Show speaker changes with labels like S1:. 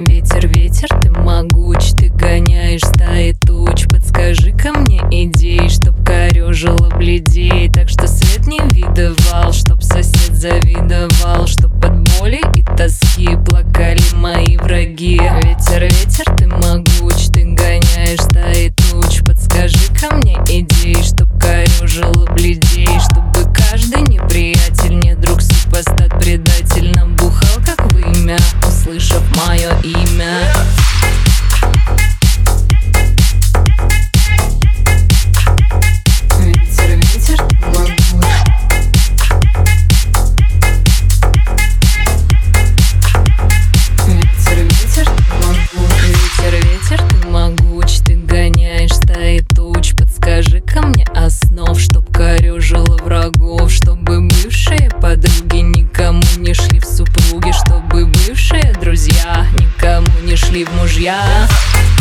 S1: Ветер, ветер, ты могуч, ты гоняешь стаи туч. Подскажи-ка мне идей, чтоб корёжило бледей. Так что свет не видывал, чтоб сосед завидовал, чтоб от боли и тоски плакали мои враги. Ветер, ветер, ты могуч, ты гоняешь стаи туч. Подскажи-ка мне идей, чтоб корёжило бледей, чтобы каждый неприятель, не друг, супостат, предатель нам бухал как вымя, услышав мое имя. Ветер, ветер, ты могуч. Ветер, ветер, ты могуч. Ветер, ветер, ты могуч, ты гоняешь стаи туч. Подскажи-ка мне основ, чтоб корёжило врагов, чтобы бывшие подруги никому не шли в супруги, чтобы бывшие друзья никому не шли в мужья.